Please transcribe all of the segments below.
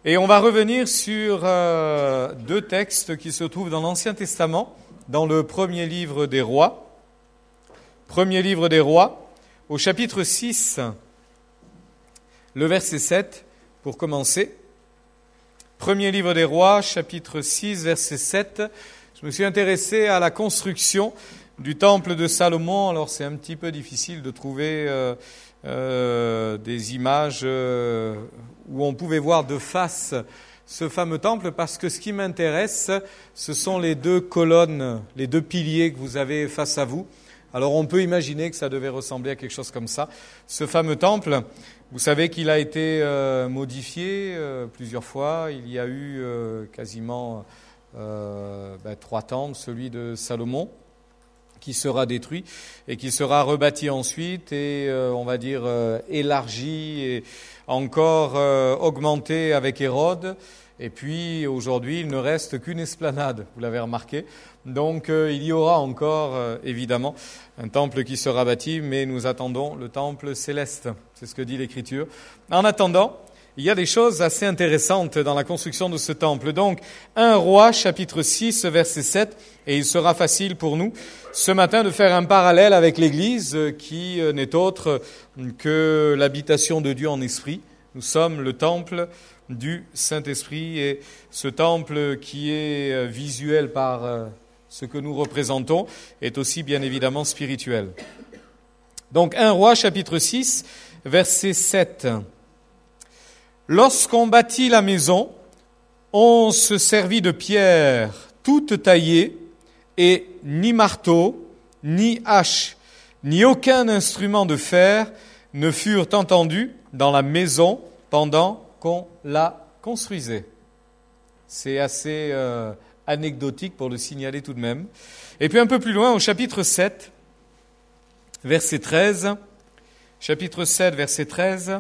Et on va revenir sur deux textes qui se trouvent dans l'Ancien Testament, dans le premier livre des Rois. Premier livre des Rois, au chapitre 6, le verset 7, pour commencer. Premier livre des Rois, chapitre 6, verset 7. Je me suis intéressé à la construction du temple de Salomon. Alors c'est un petit peu difficile de trouver des images où on pouvait voir de face ce fameux temple, parce que ce qui m'intéresse, ce sont les deux colonnes, les deux piliers que vous avez face à vous. Alors on peut imaginer que ça devait ressembler à quelque chose comme ça. Ce fameux temple, vous savez qu'il a été modifié plusieurs fois. Il y a eu quasiment 3 temples, celui de Salomon, qui sera détruit et qui sera rebâti ensuite et on va dire élargi et encore augmenté avec Hérode. Et puis aujourd'hui, il ne reste qu'une esplanade, vous l'avez remarqué. Donc il y aura encore évidemment un temple qui sera bâti, mais nous attendons le temple céleste. C'est ce que dit l'Écriture. En attendant, il y a des choses assez intéressantes dans la construction de ce temple. Donc, 1 Roi, chapitre 6, verset 7, et il sera facile pour nous ce matin de faire un parallèle avec l'Église qui n'est autre que l'habitation de Dieu en esprit. Nous sommes le temple du Saint-Esprit, et ce temple qui est visuel par ce que nous représentons est aussi bien évidemment spirituel. Donc, 1 Roi, chapitre 6, verset 7. Lorsqu'on bâtit la maison, on se servit de pierres toutes taillées, et ni marteau, ni hache, ni aucun instrument de fer ne furent entendus dans la maison pendant qu'on la construisait. C'est assez anecdotique pour le signaler tout de même. Et puis un peu plus loin, au chapitre 7, verset 13, chapitre 7, verset 13,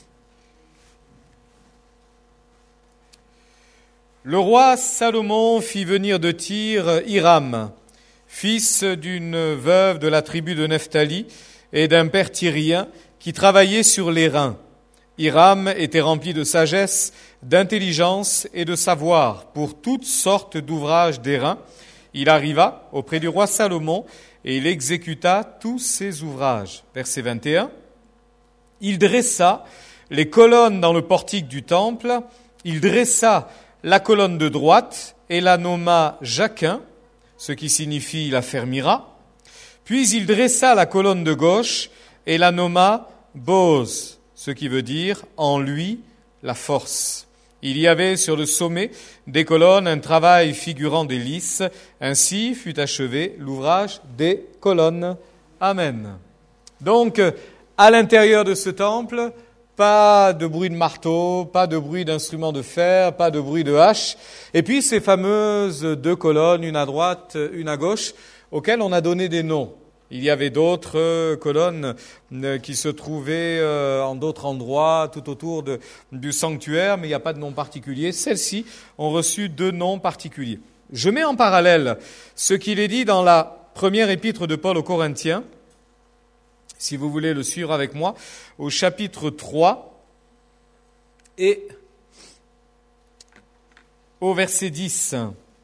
le roi Salomon fit venir de Tyr Hiram, fils d'une veuve de la tribu de Nephtali et d'un père tyrien qui travaillait sur les reins. Hiram était rempli de sagesse, d'intelligence et de savoir pour toutes sortes d'ouvrages d'airain. Il arriva auprès du roi Salomon et il exécuta tous ses ouvrages. Verset 21. Il dressa les colonnes dans le portique du temple. Il dressa la colonne de droite et la nomma Jachin, ce qui signifie la fermira. Puis il dressa la colonne de gauche et la nomma Boz, ce qui veut dire en lui la force. Il y avait sur le sommet des colonnes un travail figurant des lys. Ainsi fut achevé l'ouvrage des colonnes. Amen. Donc, à l'intérieur de ce temple, pas de bruit de marteau, pas de bruit d'instruments de fer, pas de bruit de hache. Et puis ces fameuses 2 colonnes, une à droite, une à gauche, auxquelles on a donné des noms. Il y avait d'autres colonnes qui se trouvaient en d'autres endroits tout autour du sanctuaire, mais il n'y a pas de nom particulier. Celles-ci ont reçu 2 noms particuliers. Je mets en parallèle ce qu'il est dit dans la première épître de Paul aux Corinthiens, si vous voulez le suivre avec moi, au chapitre 3 et au verset 10.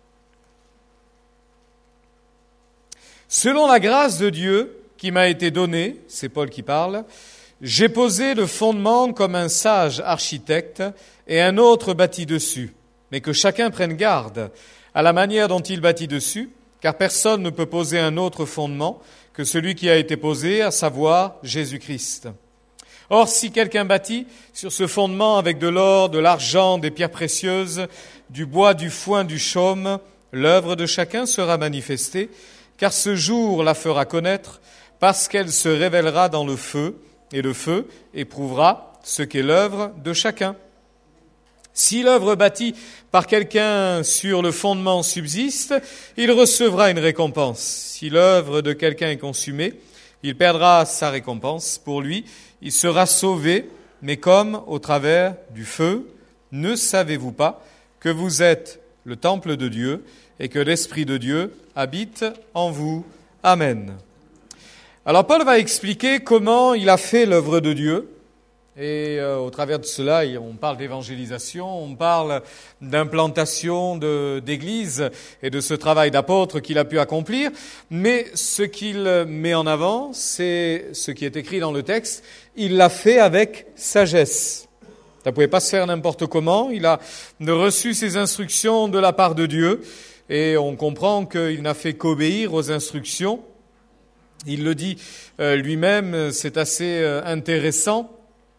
Selon la grâce de Dieu qui m'a été donnée, c'est Paul qui parle, j'ai posé le fondement comme un sage architecte et un autre bâtit dessus. Mais que chacun prenne garde à la manière dont il bâtit dessus, car personne ne peut poser un autre fondement que celui qui a été posé, à savoir Jésus-Christ. Or, si quelqu'un bâtit sur ce fondement avec de l'or, de l'argent, des pierres précieuses, du bois, du foin, du chaume, l'œuvre de chacun sera manifestée, car ce jour la fera connaître, parce qu'elle se révélera dans le feu, et le feu éprouvera ce qu'est l'œuvre de chacun. Si l'œuvre bâtie par quelqu'un sur le fondement subsiste, il recevra une récompense. Si l'œuvre de quelqu'un est consumée, il perdra sa récompense. Pour lui, il sera sauvé, mais comme au travers du feu. Ne savez-vous pas que vous êtes le temple de Dieu et que l'Esprit de Dieu habite en vous? Amen. Alors Paul va expliquer comment il a fait l'œuvre de Dieu Et au travers de cela, on parle d'évangélisation, on parle d'implantation d'églises et de ce travail d'apôtre qu'il a pu accomplir. Mais ce qu'il met en avant, c'est ce qui est écrit dans le texte. Il l'a fait avec sagesse. Ça ne pouvait pas se faire n'importe comment. Il a reçu ses instructions de la part de Dieu. Et on comprend qu'il n'a fait qu'obéir aux instructions. Il le dit lui-même, c'est assez intéressant.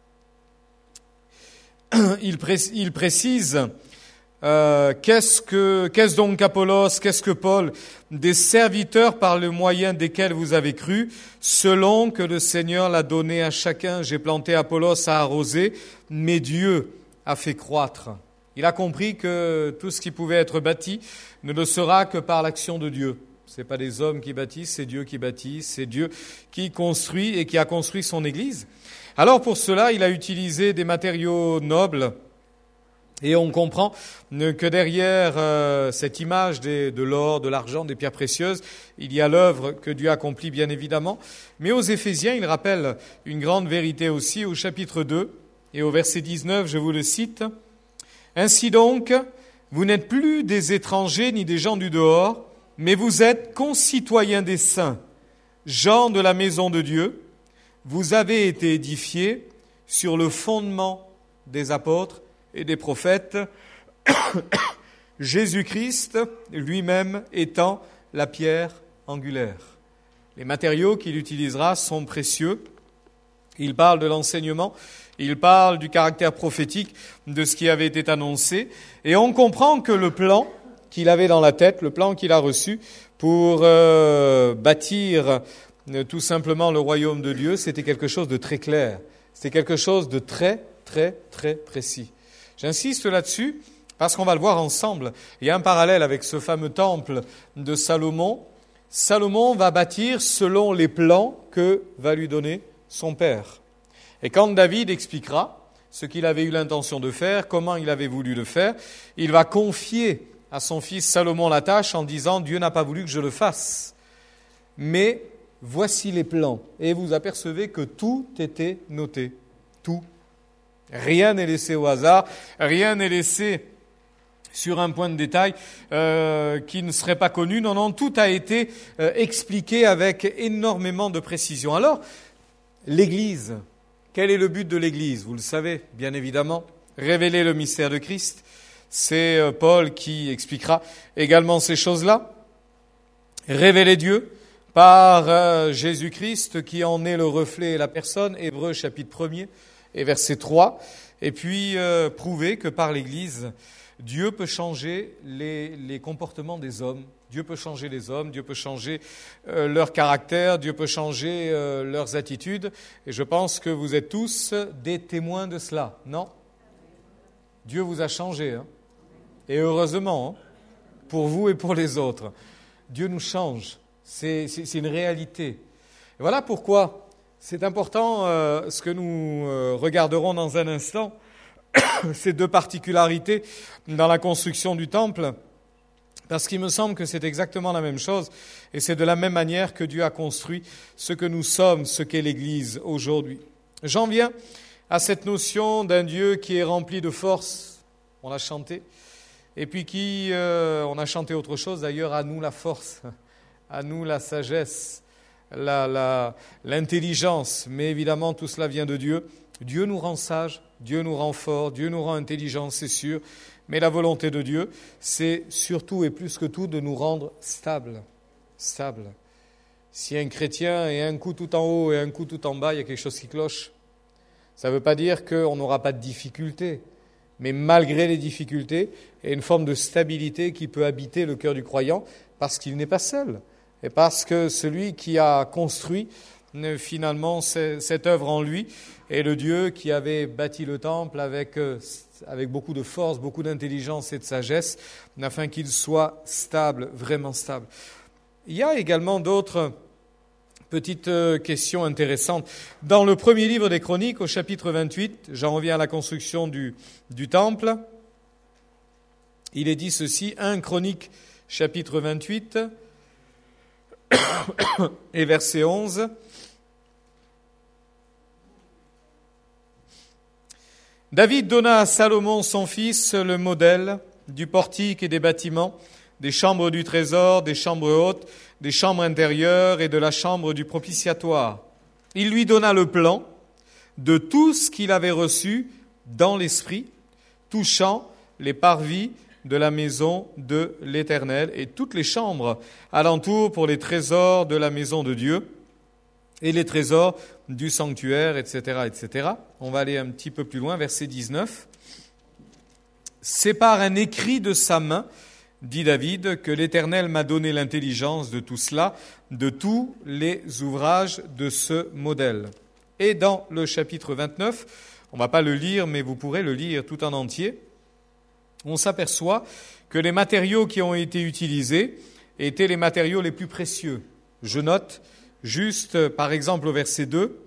Il précise qu'est-ce donc Apollos, qu'est-ce que Paul? Des serviteurs par le moyen desquels vous avez cru, selon que le Seigneur l'a donné à chacun. J'ai planté, Apollos a arrosé, mais Dieu a fait croître. Il a compris que tout ce qui pouvait être bâti ne le sera que par l'action de Dieu. Ce n'est pas des hommes qui bâtissent, c'est Dieu qui bâtit, c'est Dieu qui construit et qui a construit son Église. Alors pour cela, il a utilisé des matériaux nobles et on comprend que derrière cette image de l'or, de l'argent, des pierres précieuses, il y a l'œuvre que Dieu accomplit bien évidemment. Mais aux Éphésiens, il rappelle une grande vérité aussi au chapitre 2 et au verset 19, je vous le cite. « Ainsi donc, vous n'êtes plus des étrangers ni des gens du dehors, mais vous êtes concitoyens des saints, gens de la maison de Dieu. Vous avez été édifiés sur le fondement des apôtres et des prophètes, Jésus-Christ lui-même étant la pierre angulaire. » Les matériaux qu'il utilisera sont précieux. Il parle de l'enseignement, il parle du caractère prophétique de ce qui avait été annoncé. Et on comprend que le plan qu'il avait dans la tête, le plan qu'il a reçu pour bâtir tout simplement le royaume de Dieu, c'était quelque chose de très clair. C'était quelque chose de très, très, très précis. J'insiste là-dessus parce qu'on va le voir ensemble. Il y a un parallèle avec ce fameux temple de Salomon. Salomon va bâtir selon les plans que va lui donner son père. Et quand David expliquera ce qu'il avait eu l'intention de faire, comment il avait voulu le faire, il va confier à son fils Salomon la tâche en disant « Dieu n'a pas voulu que je le fasse, mais voici les plans. » Et vous apercevez que tout était noté, tout. Rien n'est laissé au hasard, rien n'est laissé sur un point de détail qui ne serait pas connu. Non, non, tout a été expliqué avec énormément de précision. Alors, l'Église, quel est le but de l'Église? Vous le savez, bien évidemment, révéler le mystère de Christ. C'est Paul qui expliquera également ces choses-là. Révéler Dieu par Jésus-Christ qui en est le reflet et la personne, Hébreux chapitre 1er et verset 3. Et puis prouver que par l'Église, Dieu peut changer les comportements des hommes. Dieu peut changer les hommes, Dieu peut changer leur caractère, Dieu peut changer leurs attitudes. Et je pense que vous êtes tous des témoins de cela, non? Dieu vous a changé, hein? Et heureusement, hein, pour vous et pour les autres. Dieu nous change, c'est une réalité. Et voilà pourquoi c'est important ce que nous regarderons dans un instant, ces deux particularités dans la construction du temple, parce qu'il me semble que c'est exactement la même chose, et c'est de la même manière que Dieu a construit ce que nous sommes, ce qu'est l'Église aujourd'hui. J'en viens à cette notion d'un Dieu qui est rempli de force, on l'a chanté, et puis on a chanté autre chose d'ailleurs, à nous la force, à nous la sagesse, l'intelligence, mais évidemment tout cela vient de Dieu. Dieu nous rend sages, Dieu nous rend forts, Dieu nous rend intelligents, c'est sûr, mais la volonté de Dieu, c'est surtout et plus que tout de nous rendre stables. Stables. Si un chrétien est un coup tout en haut et un coup tout en bas, il y a quelque chose qui cloche. Ça ne veut pas dire qu'on n'aura pas de difficultés, mais malgré les difficultés, il y a une forme de stabilité qui peut habiter le cœur du croyant parce qu'il n'est pas seul. Et parce que celui qui a construit finalement cette œuvre en lui est le Dieu qui avait bâti le temple avec beaucoup de force, beaucoup d'intelligence et de sagesse, afin qu'il soit stable, vraiment stable. Il y a également d'autres petites questions intéressantes. Dans le premier livre des Chroniques, au chapitre 28, j'en reviens à la construction du temple, il est dit ceci, 1 Chronique, chapitre 28, et verset 11. David donna à Salomon son fils le modèle du portique et des bâtiments, des chambres du trésor, des chambres hautes, des chambres intérieures et de la chambre du propitiatoire. Il lui donna le plan de tout ce qu'il avait reçu dans l'esprit, touchant les parvis de la maison de l'Éternel et toutes les chambres alentour pour les trésors de la maison de Dieu et les trésors du sanctuaire, etc., etc. On va aller un petit peu plus loin, verset 19. « C'est par un écrit de sa main, dit David, que l'Éternel m'a donné l'intelligence de tout cela, de tous les ouvrages de ce modèle. » Et dans le chapitre 29, on ne va pas le lire, mais vous pourrez le lire tout en entier, on s'aperçoit que les matériaux qui ont été utilisés étaient les matériaux les plus précieux. Je note juste, par exemple, au verset 2,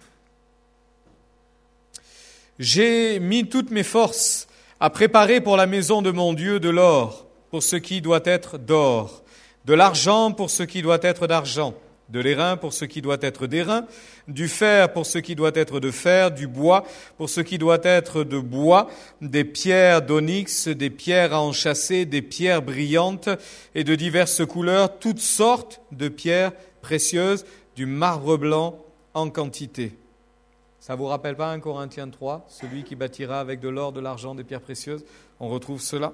« J'ai mis toutes mes forces à préparer pour la maison de mon Dieu de l'or, pour ce qui doit être d'or, de l'argent pour ce qui doit être d'argent, de l'airain pour ce qui doit être d'airain, du fer pour ce qui doit être de fer, du bois pour ce qui doit être de bois, des pierres d'onyx, des pierres à enchâsser, des pierres brillantes et de diverses couleurs, toutes sortes de pierres précieuses, du marbre blanc en quantité. » Ça vous rappelle pas 1 Corinthiens 3, celui qui bâtira avec de l'or, de l'argent, des pierres précieuses? On retrouve cela.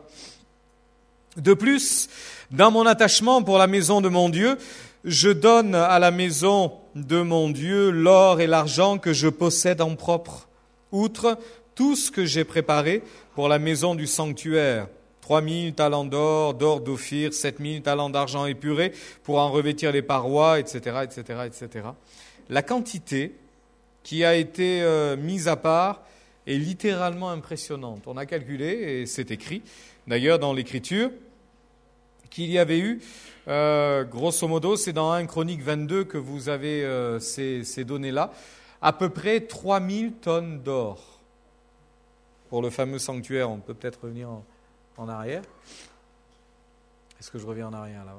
De plus, dans mon attachement pour la maison de mon Dieu, je donne à la maison de mon Dieu l'or et l'argent que je possède en propre, outre tout ce que j'ai préparé pour la maison du sanctuaire. 3000 talents d'or, d'or d'Ophir, 7000 talents d'argent épuré pour en revêtir les parois, etc., etc., etc. La quantité qui a été mise à part est littéralement impressionnante. On a calculé, et c'est écrit d'ailleurs dans l'Écriture, qu'il y avait eu, grosso modo, c'est dans 1 Chronique 22 que vous avez ces données-là, à peu près 3000 tonnes d'or. Pour le fameux sanctuaire, on peut peut-être revenir en arrière. Est-ce que je reviens en arrière là?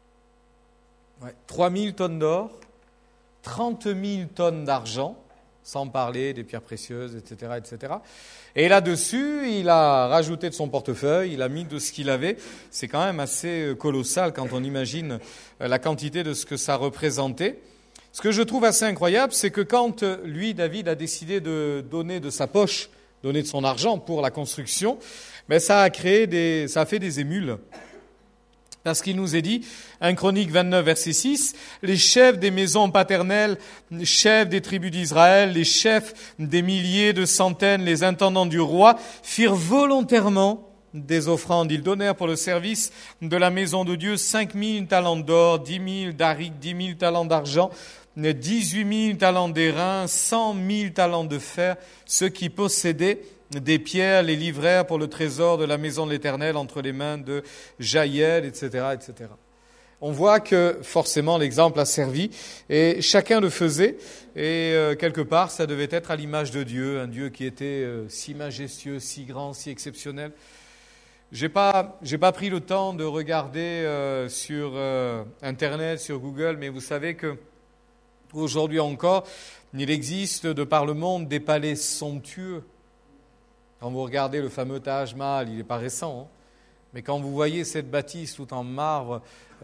Ouais. 3000 tonnes d'or, 30 000 tonnes d'argent, sans parler des pierres précieuses, etc., etc. Et là-dessus, il a rajouté de son portefeuille, il a mis de ce qu'il avait. C'est quand même assez colossal quand on imagine la quantité de ce que ça représentait. Ce que je trouve assez incroyable, c'est que quand lui, David, a décidé de donner de sa poche, donner de son argent pour la construction, ça a fait des émules. Parce qu'il nous est dit, 1 Chronique 29, verset 6, « Les chefs des maisons paternelles, les chefs des tribus d'Israël, les chefs des milliers, de centaines, les intendants du roi, firent volontairement des offrandes. Ils donnèrent pour le service de la maison de Dieu 5000 talents d'or, 10 000 d'aric, 10 000 talents d'argent, 18 000 talents d'airain, 100 000 talents de fer, ceux qui possédaient des pierres, les livrèrent pour le trésor de la maison de l'Éternel entre les mains de Jaïel, etc., etc. » On voit que forcément l'exemple a servi et chacun le faisait et quelque part ça devait être à l'image de Dieu, un Dieu qui était si majestueux, si grand, si exceptionnel. J'ai pas pris le temps de regarder sur Internet, sur Google, mais vous savez que aujourd'hui encore, il existe de par le monde des palais somptueux. Quand vous regardez le fameux Taj Mahal, il n'est pas récent, mais quand vous voyez cette bâtisse tout en marbre,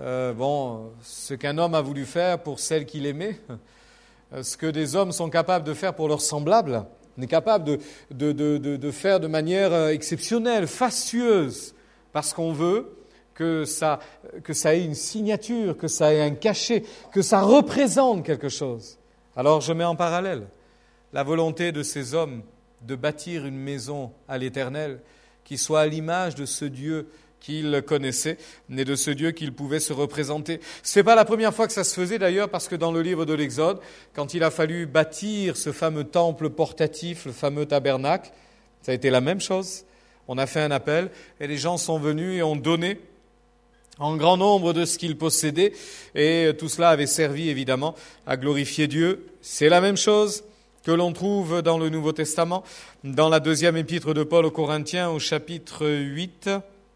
ce qu'un homme a voulu faire pour celle qu'il aimait, ce que des hommes sont capables de faire pour leurs semblables, on est capable de faire de manière exceptionnelle, fastueuse, parce qu'on veut que ça ait une signature, que ça ait un cachet, que ça représente quelque chose. Alors je mets en parallèle la volonté de ces hommes de bâtir une maison à l'Éternel qui soit à l'image de ce Dieu qu'ils connaissaient et de ce Dieu qu'ils pouvaient se représenter. Ce n'est pas la première fois que ça se faisait d'ailleurs, parce que dans le livre de l'Exode, quand il a fallu bâtir ce fameux temple portatif, le fameux tabernacle, ça a été la même chose. On a fait un appel et les gens sont venus et ont donné en grand nombre de ce qu'ils possédaient et tout cela avait servi évidemment à glorifier Dieu. C'est la même chose que l'on trouve dans le Nouveau Testament, dans la deuxième épître de Paul aux Corinthiens, au chapitre 8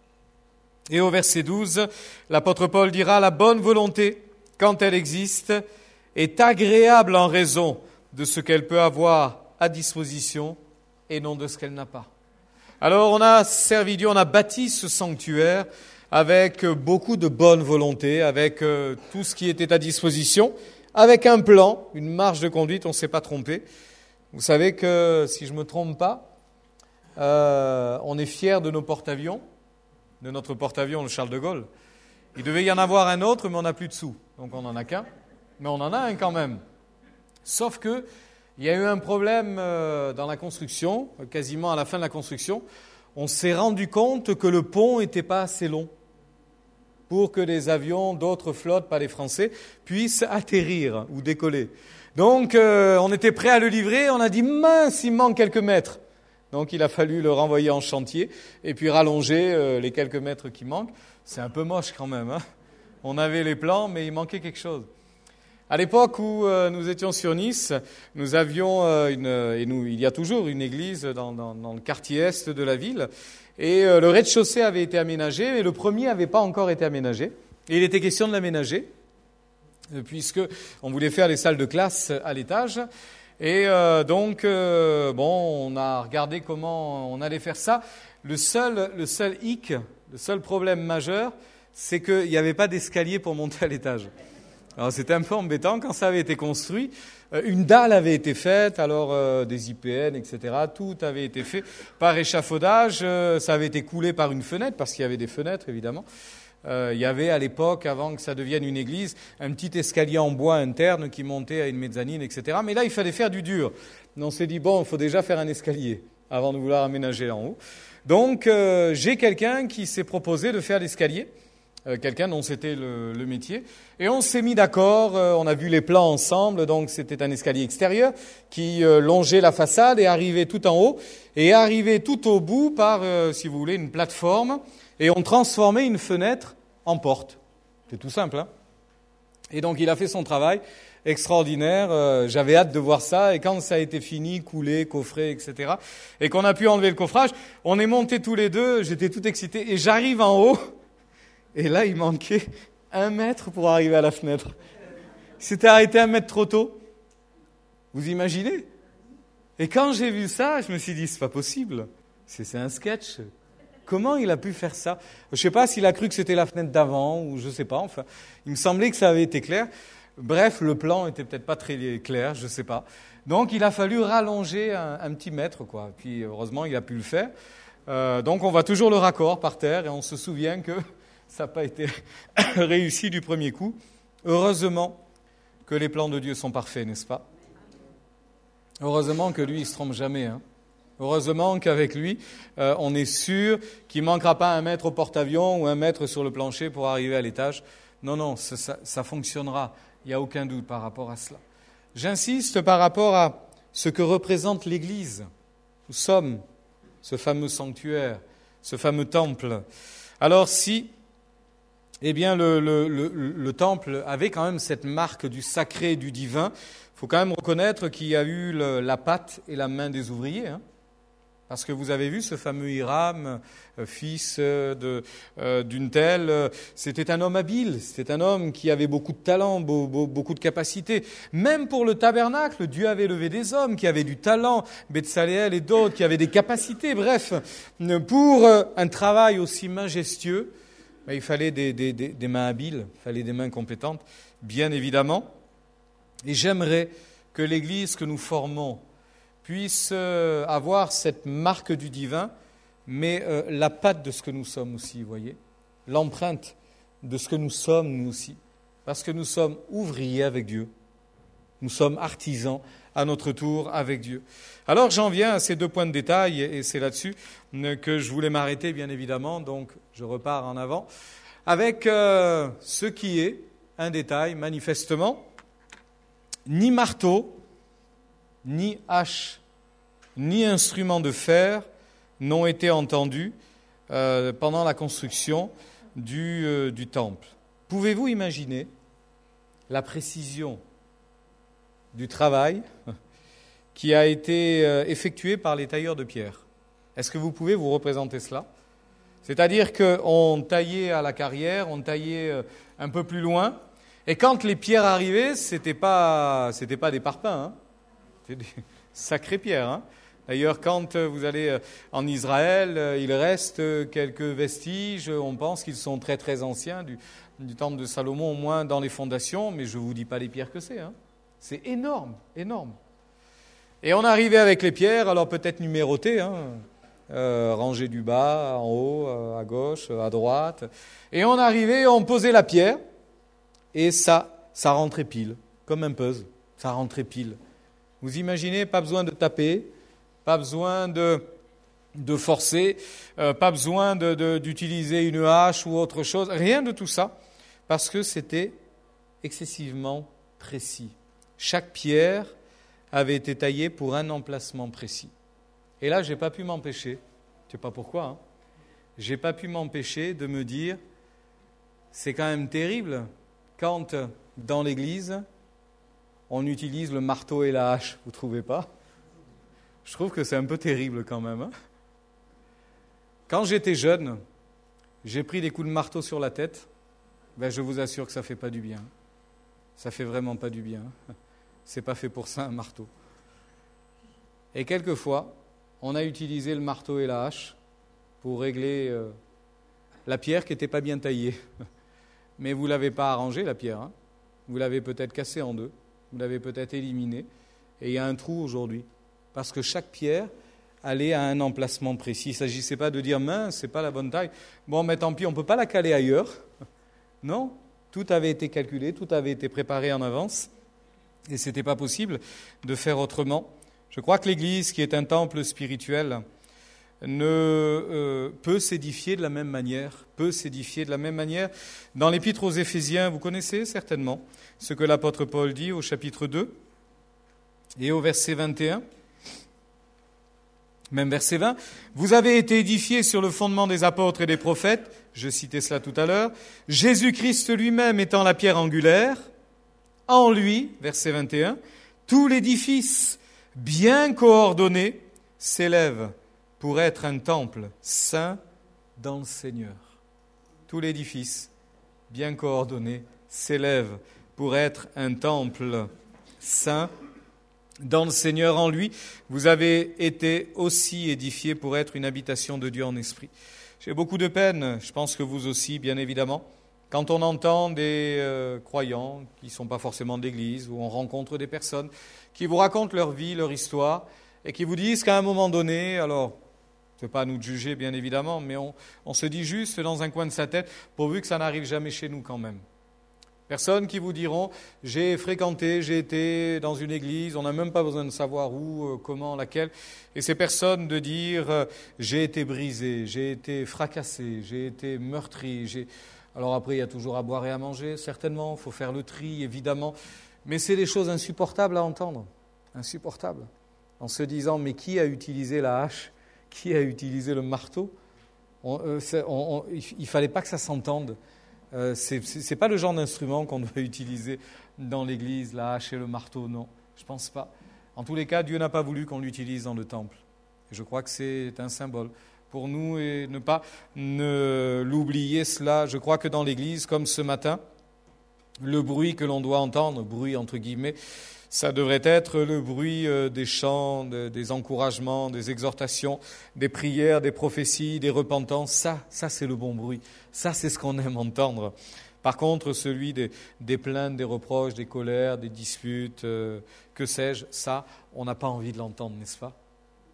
et au verset 12, l'apôtre Paul dira « La bonne volonté, quand elle existe, est agréable en raison de ce qu'elle peut avoir à disposition et non de ce qu'elle n'a pas. Alors on a servi Dieu, on a bâti ce sanctuaire avec beaucoup de bonne volonté, avec tout ce qui était à disposition, avec un plan, une marge de conduite, on ne s'est pas trompé. Vous savez que, si je ne me trompe pas, on est fiers de nos porte-avions, de notre porte-avions, le Charles de Gaulle. Il devait y en avoir un autre, mais on n'a plus de sous. Donc on n'en a qu'un, mais on en a un quand même. Sauf que il y a eu un problème dans la construction, quasiment à la fin de la construction. On s'est rendu compte que le pont n'était pas assez long pour que les avions d'autres flottes, pas les Français, puissent atterrir ou décoller. Donc on était prêt à le livrer, on a dit mince, il manque quelques mètres. Donc il a fallu le renvoyer en chantier et puis rallonger les quelques mètres qui manquent. C'est un peu moche quand même, hein. On avait les plans, mais il manquait quelque chose. À l'époque où nous étions sur Nice, nous avions il y a toujours une église dans le quartier est de la ville, et le rez-de-chaussée avait été aménagé, mais le premier n'avait pas encore été aménagé. Et il était question de l'aménager, puisque on voulait faire les salles de classe à l'étage. Et donc, on a regardé comment on allait faire ça. Le seul hic, le seul problème majeur, c'est qu'il n'y avait pas d'escalier pour monter à l'étage. Alors c'était un peu embêtant quand ça avait été construit. Une dalle avait été faite, alors des IPN, etc. Tout avait été fait par échafaudage. Ça avait été coulé par une fenêtre, parce qu'il y avait des fenêtres, évidemment. Il y avait à l'époque, avant que ça devienne une église, un petit escalier en bois interne qui montait à une mezzanine, etc. Mais là, il fallait faire du dur. On s'est dit, bon, il faut déjà faire un escalier avant de vouloir aménager en haut. Donc, j'ai quelqu'un qui s'est proposé de faire l'escalier. Quelqu'un dont c'était le métier. Et on s'est mis d'accord, on a vu les plans ensemble, donc c'était un escalier extérieur qui longeait la façade et arrivait tout en haut, et arrivait tout au bout par, si vous voulez, une plateforme, et on transformait une fenêtre en porte. C'est tout simple, hein. Et donc il a fait son travail extraordinaire, j'avais hâte de voir ça, et quand ça a été fini, coulé, coffré, etc., et qu'on a pu enlever le coffrage, on est montés tous les deux, j'étais tout excité, et j'arrive en haut, et là, il manquait 1 mètre pour arriver à la fenêtre. Il s'était arrêté 1 mètre trop tôt. Vous imaginez? Et quand j'ai vu ça, je me suis dit, c'est pas possible. C'est un sketch. Comment il a pu faire ça? Je ne sais pas s'il a cru que c'était la fenêtre d'avant, ou je ne sais pas. Enfin, il me semblait que ça avait été clair. Bref, le plan était peut-être pas très clair, je ne sais pas. Donc, il a fallu rallonger un petit mètre, quoi. Puis, heureusement, il a pu le faire. Donc, on voit toujours le raccord par terre, et on se souvient que ça n'a pas été réussi du premier coup. Heureusement que les plans de Dieu sont parfaits, n'est-ce pas? Heureusement que lui, il ne se trompe jamais, hein. Heureusement qu'avec lui, on est sûr qu'il ne manquera pas 1 mètre au porte-avions ou 1 mètre sur le plancher pour arriver à l'étage. Non, ça fonctionnera. Il n'y a aucun doute par rapport à cela. J'insiste par rapport à ce que représente l'Église. Nous sommes ce fameux sanctuaire, ce fameux temple. Alors si... Eh bien, le temple avait quand même cette marque du sacré et du divin. Il faut quand même reconnaître qu'il y a eu la patte et la main des ouvriers, hein. Parce que vous avez vu ce fameux Hiram, fils d'une telle, c'était un homme habile, c'était un homme qui avait beaucoup de talent, beaucoup de capacités. Même pour le tabernacle, Dieu avait levé des hommes qui avaient du talent, Betsaléel et d'autres qui avaient des capacités. Bref, pour un travail aussi majestueux, il fallait des mains habiles, il fallait des mains compétentes, bien évidemment. Et j'aimerais que l'Église que nous formons puisse avoir cette marque du divin, mais la patte de ce que nous sommes aussi, vous voyez, l'empreinte de ce que nous sommes, nous aussi, parce que nous sommes ouvriers avec Dieu, nous sommes artisans à notre tour avec Dieu. Alors j'en viens à ces 2 points de détail, et c'est là-dessus que je voulais m'arrêter, bien évidemment, donc je repars en avant, avec ce qui est un détail, manifestement, ni marteau, ni hache, ni instrument de fer n'ont été entendus pendant la construction du temple. Pouvez-vous imaginer la précision du travail qui a été effectué par les tailleurs de pierre? Est-ce que vous pouvez vous représenter cela? C'est-à-dire qu'on taillait à la carrière, on taillait un peu plus loin, et quand les pierres arrivaient, c'était pas des parpaings, hein. C'était des sacrées pierres, hein. D'ailleurs, quand vous allez en Israël, il reste quelques vestiges. On pense qu'ils sont très très anciens du temple de Salomon, au moins dans les fondations. Mais je ne vous dis pas les pierres que c'est. C'est énorme, énorme. Et on arrivait avec les pierres, alors peut-être numérotées, rangées du bas, en haut, à gauche, à droite. Et on arrivait, on posait la pierre, et ça rentrait pile, comme un puzzle. Ça rentrait pile. Vous imaginez, pas besoin de taper, pas besoin de forcer, pas besoin d'utiliser une hache ou autre chose, rien de tout ça, parce que c'était excessivement précis. Chaque pierre avait été taillée pour un emplacement précis. Et là, je n'ai pas pu m'empêcher, je ne sais pas pourquoi, je n'ai pas pu m'empêcher de me dire, c'est quand même terrible quand dans l'église, on utilise le marteau et la hache, vous ne trouvez pas ? Je trouve que c'est un peu terrible quand même. Quand j'étais jeune, j'ai pris des coups de marteau sur la tête. Je vous assure que ça ne fait pas du bien. Ça ne fait vraiment pas du bien. C'est pas fait pour ça, un marteau. Et quelquefois, on a utilisé le marteau et la hache pour régler la pierre qui n'était pas bien taillée. Mais vous ne l'avez pas arrangée, la pierre. Vous l'avez peut-être cassée en deux. Vous l'avez peut-être éliminée. Et il y a un trou aujourd'hui. Parce que chaque pierre allait à un emplacement précis. Il ne s'agissait pas de dire, mince, ce n'est pas la bonne taille. Bon, mais tant pis, on ne peut pas la caler ailleurs. Non, tout avait été calculé, tout avait été préparé en avance. Et ce n'était pas possible de faire autrement. Je crois que l'Église, qui est un temple spirituel, peut s'édifier de la même manière. Dans l'Épître aux Éphésiens, vous connaissez certainement ce que l'apôtre Paul dit au chapitre 2 et au verset 21. Même verset 20. « Vous avez été édifiés sur le fondement des apôtres et des prophètes. » Je citais cela tout à l'heure. « Jésus-Christ lui-même étant la pierre angulaire. En lui, verset 21, tout l'édifice bien coordonné s'élève pour être un temple saint dans le Seigneur. » Tout l'édifice bien coordonné s'élève pour être un temple saint dans le Seigneur. En lui, vous avez été aussi édifiés pour être une habitation de Dieu en esprit. J'ai beaucoup de peine, je pense que vous aussi, bien évidemment, quand on entend des croyants qui ne sont pas forcément de l'Église, ou on rencontre des personnes qui vous racontent leur vie, leur histoire, et qui vous disent qu'à un moment donné, alors, ce n'est pas à nous de juger, bien évidemment, mais on se dit juste dans un coin de sa tête, pourvu que ça n'arrive jamais chez nous quand même. Personnes qui vous diront, j'ai fréquenté, j'ai été dans une église, on n'a même pas besoin de savoir où, comment, laquelle. Et ces personnes de dire, j'ai été brisé, j'ai été fracassé, j'ai été meurtri. Alors après, il y a toujours à boire et à manger, certainement, il faut faire le tri, évidemment. Mais c'est des choses insupportables à entendre, insupportables. En se disant, mais qui a utilisé la hache ? Qui a utilisé le marteau ? Il ne fallait pas que ça s'entende. C'est pas le genre d'instrument qu'on doit utiliser dans l'église, la hache et le marteau, non, je pense pas. En tous les cas, Dieu n'a pas voulu qu'on l'utilise dans le temple. Et je crois que c'est un symbole pour nous et ne l'oublier cela. Je crois que dans l'église, comme ce matin, le bruit que l'on doit entendre, bruit entre guillemets, ça devrait être le bruit des chants, des encouragements, des exhortations, des prières, des prophéties, des repentances. Ça c'est le bon bruit. Ça, c'est ce qu'on aime entendre. Par contre, celui des plaintes, des reproches, des colères, des disputes, que sais-je, ça, on n'a pas envie de l'entendre, n'est-ce pas ? Non ?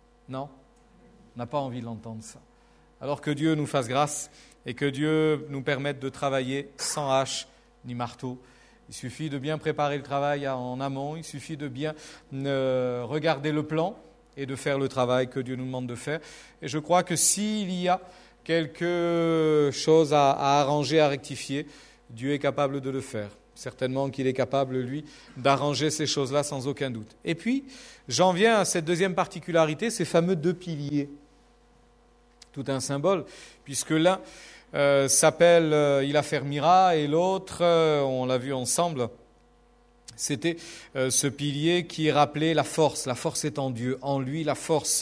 On n'a pas envie de l'entendre, ça. Alors que Dieu nous fasse grâce et que Dieu nous permette de travailler sans hache ni marteau. Il suffit de bien préparer le travail en amont, il suffit de bien regarder le plan et de faire le travail que Dieu nous demande de faire. Et je crois que s'il y a quelque chose à arranger, à rectifier, Dieu est capable de le faire. Certainement qu'il est capable, lui, d'arranger ces choses-là sans aucun doute. Et puis, j'en viens à cette deuxième particularité, ces fameux 2 piliers. Tout un symbole, puisque l'un s'appelle Ilafer Mira et l'autre, on l'a vu ensemble, c'était ce pilier qui rappelait la force. La force est en Dieu, en lui la force.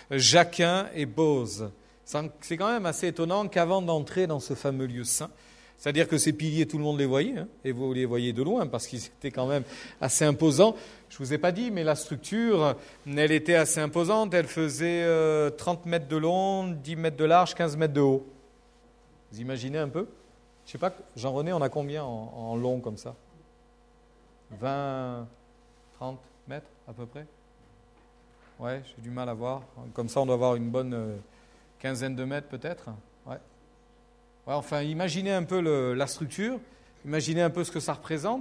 Jachin et Bose. C'est quand même assez étonnant qu'avant d'entrer dans ce fameux lieu saint, C'est-à-dire que ces piliers, tout le monde les voyait, hein, et vous les voyez de loin, parce qu'ils étaient quand même assez imposants. Je ne vous ai pas dit, mais la structure, elle était assez imposante. Elle faisait 30 mètres de long, 10 mètres de large, 15 mètres de haut. Vous imaginez un peu? Je ne sais pas, Jean-René, on a combien en long comme ça? 20, 30 mètres à peu près? Ouais, j'ai du mal à voir. Comme ça, on doit avoir une bonne quinzaine de mètres peut-être. Ouais. Ouais, enfin, imaginez un peu la structure, imaginez un peu ce que ça représente.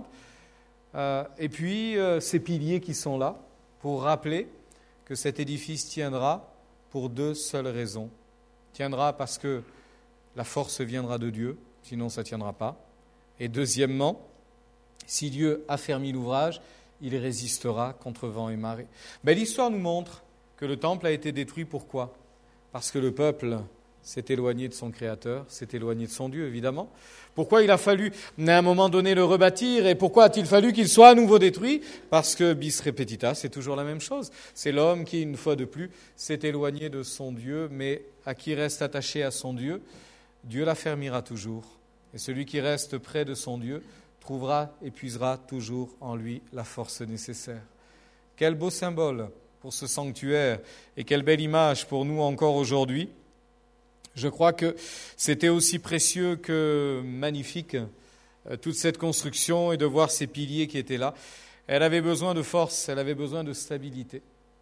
Et puis, ces piliers qui sont là pour rappeler que cet édifice tiendra pour deux seules raisons. Tiendra parce que la force viendra de Dieu, sinon ça ne tiendra pas. Et deuxièmement, si Dieu affermit l'ouvrage, il résistera contre vent et marée. Ben, l'histoire nous montre que le temple a été détruit. Pourquoi? Parce que le peuple s'est éloigné de son Créateur, s'est éloigné de son Dieu, évidemment. Pourquoi il a fallu, à un moment donné, le rebâtir, et pourquoi a-t-il fallu qu'il soit à nouveau détruit? Parce que, bis repetita, c'est toujours la même chose. C'est l'homme qui, une fois de plus, s'est éloigné de son Dieu, mais à qui reste attaché à son Dieu, Dieu l'affermira toujours. Et celui qui reste près de son Dieu trouvera et puisera toujours en lui la force nécessaire. Quel beau symbole pour ce sanctuaire, et quelle belle image pour nous encore aujourd'hui. Je crois que c'était aussi précieux que magnifique, toute cette construction, et de voir ces piliers qui étaient là. Elle avait besoin de force, elle avait besoin de stabilité.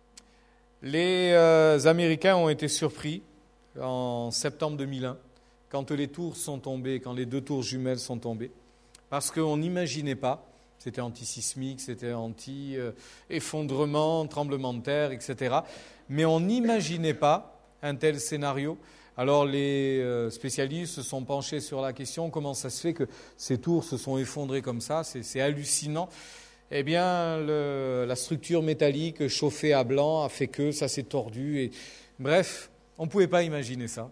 Les Américains ont été surpris en septembre 2001, quand les tours sont tombées, quand les deux tours jumelles sont tombées, parce qu'on n'imaginait pas, c'était anti-sismique, c'était anti-effondrement, tremblement de terre, etc. Mais on n'imaginait pas un tel scénario. Alors les spécialistes se sont penchés sur la question, comment ça se fait que ces tours se sont effondrées comme ça, c'est hallucinant. Eh bien, la structure métallique chauffée à blanc a fait que ça s'est tordu. Et... Bref, on ne pouvait pas imaginer ça,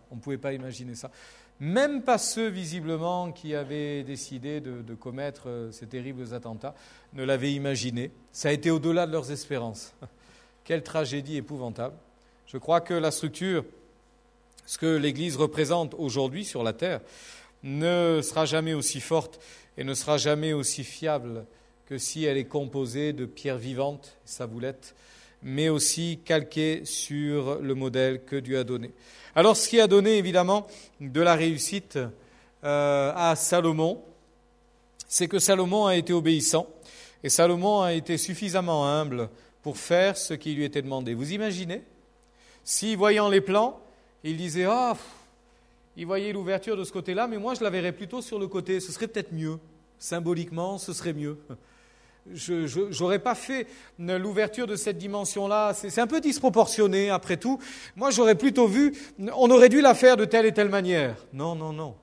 Même pas ceux, visiblement, qui avaient décidé de commettre ces terribles attentats ne l'avaient imaginé. Ça a été au-delà de leurs espérances. Quelle tragédie épouvantable. Je crois que la structure, ce que l'Église représente aujourd'hui sur la terre, ne sera jamais aussi forte et ne sera jamais aussi fiable que si elle est composée de pierres vivantes, saboulettes, mais aussi calquée sur le modèle que Dieu a donné. Alors, ce qui a donné évidemment de la réussite à Salomon, c'est que Salomon a été obéissant et Salomon a été suffisamment humble pour faire ce qui lui était demandé. Vous imaginez, si voyant les plans, il disait il voyait l'ouverture de ce côté-là, mais moi je la verrais plutôt sur le côté, ce serait peut-être mieux, symboliquement ce serait mieux. Je n'aurais pas fait l'ouverture de cette dimension-là, c'est un peu disproportionné après tout. Moi j'aurais plutôt vu, on aurait dû la faire de telle et telle manière. Non.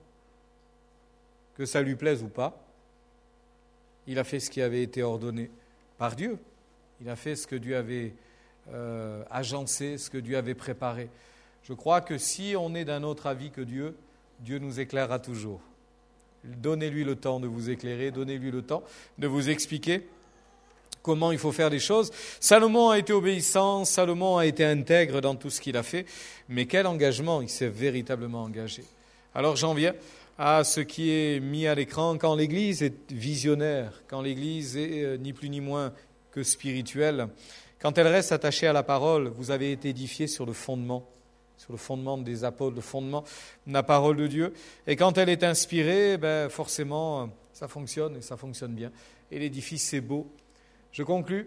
Que ça lui plaise ou pas, il a fait ce qui avait été ordonné par Dieu. Il a fait ce que Dieu avait agencé, ce que Dieu avait préparé. Je crois que si on est d'un autre avis que Dieu, Dieu nous éclairera toujours. Donnez-lui le temps de vous éclairer, donnez-lui le temps de vous expliquer comment il faut faire les choses. Salomon a été obéissant, Salomon a été intègre dans tout ce qu'il a fait, mais quel engagement il s'est véritablement engagé. Alors j'en viens à ce qui est mis à l'écran. Quand l'Église est visionnaire, quand l'Église est ni plus ni moins que spirituelle, quand elle reste attachée à la parole, vous avez été édifiés sur le fondement des apôtres, le fondement de la parole de Dieu. Et quand elle est inspirée, forcément, ça fonctionne et ça fonctionne bien. Et l'édifice, c'est beau. Je conclus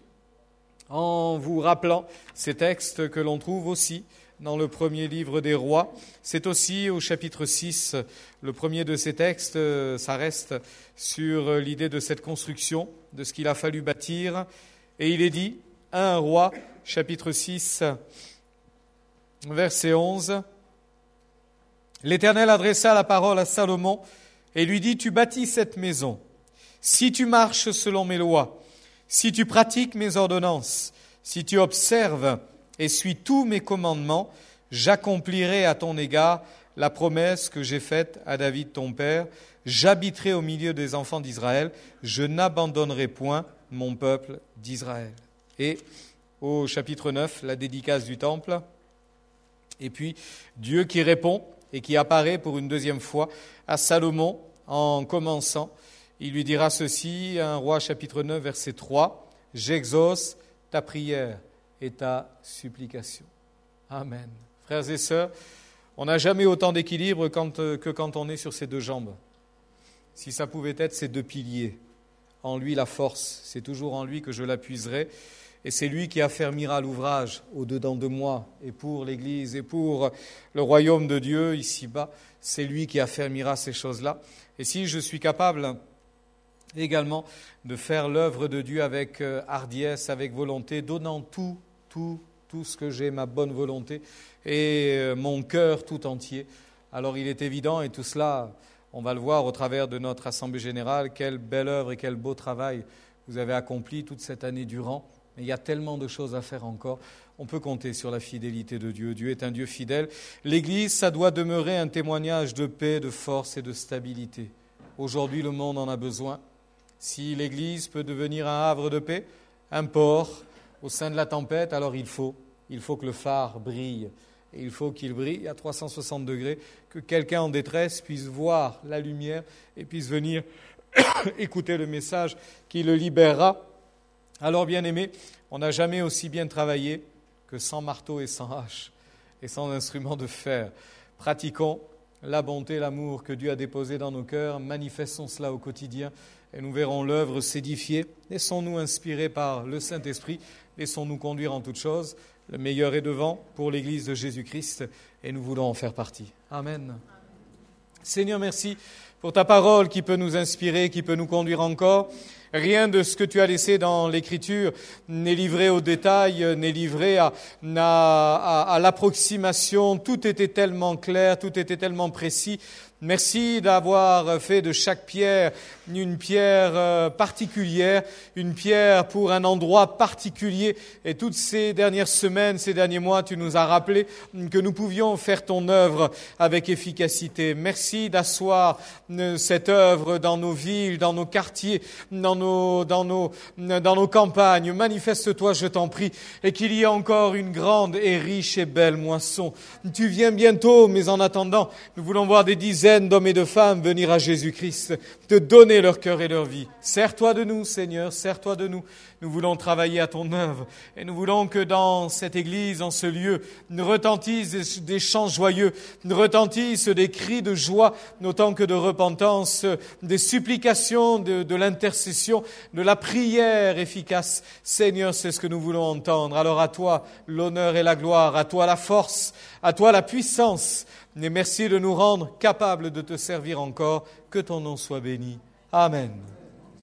en vous rappelant ces textes que l'on trouve aussi dans le premier livre des Rois. C'est aussi au chapitre 6, le premier de ces textes, ça reste sur l'idée de cette construction, de ce qu'il a fallu bâtir. Et il est dit, 1 Roi, chapitre 6, verset 11, « L'Éternel adressa la parole à Salomon et lui dit, « Tu bâtis cette maison. Si tu marches selon mes lois, si tu pratiques mes ordonnances, si tu observes et suis tous mes commandements, j'accomplirai à ton égard la promesse que j'ai faite à David ton père. J'habiterai au milieu des enfants d'Israël. Je n'abandonnerai point mon peuple d'Israël. » Et au chapitre 9, la dédicace du temple. Et puis, Dieu qui répond et qui apparaît pour une deuxième fois à Salomon en commençant. Il lui dira ceci, 1 Rois chapitre 9, verset 3, « J'exauce ta prière et ta supplication. » Amen. Frères et sœurs, on n'a jamais autant d'équilibre que quand on est sur ses deux jambes. Si ça pouvait être ces deux piliers, en lui la force, c'est toujours en lui que je l'appuierai. Et c'est lui qui affermira l'ouvrage au-dedans de moi et pour l'Église et pour le royaume de Dieu ici-bas. C'est lui qui affermira ces choses-là. Et si je suis capable également de faire l'œuvre de Dieu avec hardiesse, avec volonté, donnant tout ce que j'ai, ma bonne volonté et mon cœur tout entier, alors il est évident, et tout cela, on va le voir au travers de notre Assemblée Générale, quelle belle œuvre et quel beau travail vous avez accompli toute cette année durant. Mais il y a tellement de choses à faire encore. On peut compter sur la fidélité de Dieu. Dieu est un Dieu fidèle. L'Église, ça doit demeurer un témoignage de paix, de force et de stabilité. Aujourd'hui, le monde en a besoin. Si l'Église peut devenir un havre de paix, un port au sein de la tempête, alors il faut que le phare brille. Et il faut qu'il brille à 360 degrés, que quelqu'un en détresse puisse voir la lumière et puisse venir écouter le message qui le libérera. Alors, bien-aimés, on n'a jamais aussi bien travaillé que sans marteau et sans hache et sans instrument de fer. Pratiquons la bonté, l'amour que Dieu a déposé dans nos cœurs, manifestons cela au quotidien et nous verrons l'œuvre s'édifier. Laissons-nous inspirer par le Saint-Esprit, laissons-nous conduire en toutes choses. Le meilleur est devant pour l'Église de Jésus-Christ et nous voulons en faire partie. Amen. Seigneur, merci pour ta parole qui peut nous inspirer, qui peut nous conduire encore. Rien de ce que tu as laissé dans l'Écriture n'est livré au détail, n'est livré à l'approximation. Tout était tellement clair, tout était tellement précis. Merci d'avoir fait de chaque pierre une pierre particulière, une pierre pour un endroit particulier. Et toutes ces dernières semaines, ces derniers mois, tu nous as rappelé que nous pouvions faire ton œuvre avec efficacité. Merci d'asseoir cette œuvre dans nos villes, dans nos quartiers, dans nos campagnes. Manifeste-toi, je t'en prie, et qu'il y ait encore une grande et riche et belle moisson. Tu viens bientôt, mais en attendant, nous voulons voir des dizaines d'hommes et de femmes venir à Jésus-Christ, te donner leur cœur et leur vie. Sers-toi de nous, Seigneur, sers-toi de nous. Nous voulons travailler à ton œuvre et nous voulons que dans cette église, dans ce lieu, ne retentissent des chants joyeux, ne retentissent des cris de joie, autant que de repentance, des supplications, de l'intercession, de la prière efficace. Seigneur, c'est ce que nous voulons entendre. Alors à toi l'honneur et la gloire, à toi la force, à toi la puissance. Et merci de nous rendre capables de te servir encore. Que ton nom soit béni. Amen.